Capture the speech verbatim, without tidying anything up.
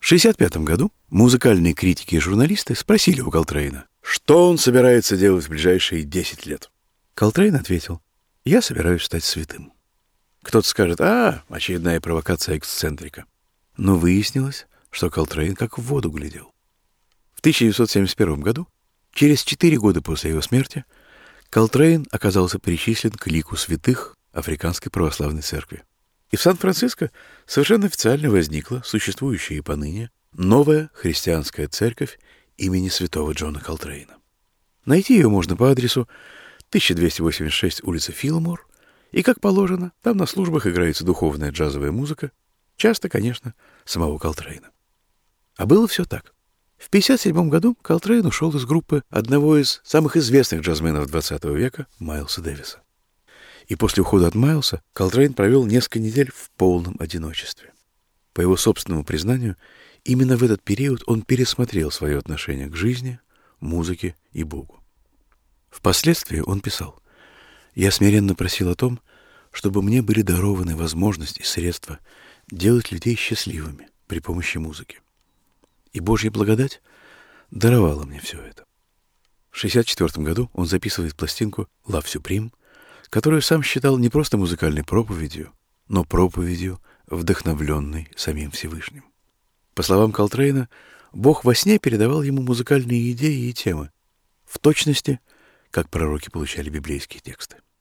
В шестьдесят пятом году музыкальные критики и журналисты спросили у Колтрейна, что он собирается делать в ближайшие десять лет. Колтрейн ответил: «Я собираюсь стать святым». Кто-то скажет: «А, очередная провокация эксцентрика». Но выяснилось, что Колтрейн как в воду глядел. В тысяча девятьсот семьдесят первом году, через четыре года после его смерти, Колтрейн оказался причислен к лику святых Африканской православной церкви. И в Сан-Франциско совершенно официально возникла существующая и поныне новая христианская церковь имени святого Джона Колтрейна. Найти ее можно по адресу тысяча двести восемьдесят шесть улица Филлмор, и, как положено, там на службах играется духовная джазовая музыка, часто, конечно, самого Колтрейна. А было все так. В пятьдесят седьмом году Колтрейн ушел из группы одного из самых известных джазменов двадцатого века, Майлса Дэвиса. И после ухода от Майлса Колтрейн провел несколько недель в полном одиночестве. По его собственному признанию, именно в этот период он пересмотрел свое отношение к жизни, музыке и Богу. Впоследствии он писал: «Я смиренно просил о том, чтобы мне были дарованы возможность и средства делать людей счастливыми при помощи музыки. И Божья благодать даровала мне все это». В шестьдесят четвертом году он записывает пластинку «Love Supreme», которую сам считал не просто музыкальной проповедью, но проповедью, вдохновленной самим Всевышним. По словам Колтрейна, Бог во сне передавал ему музыкальные идеи и темы, в точности, как пророки получали библейские тексты.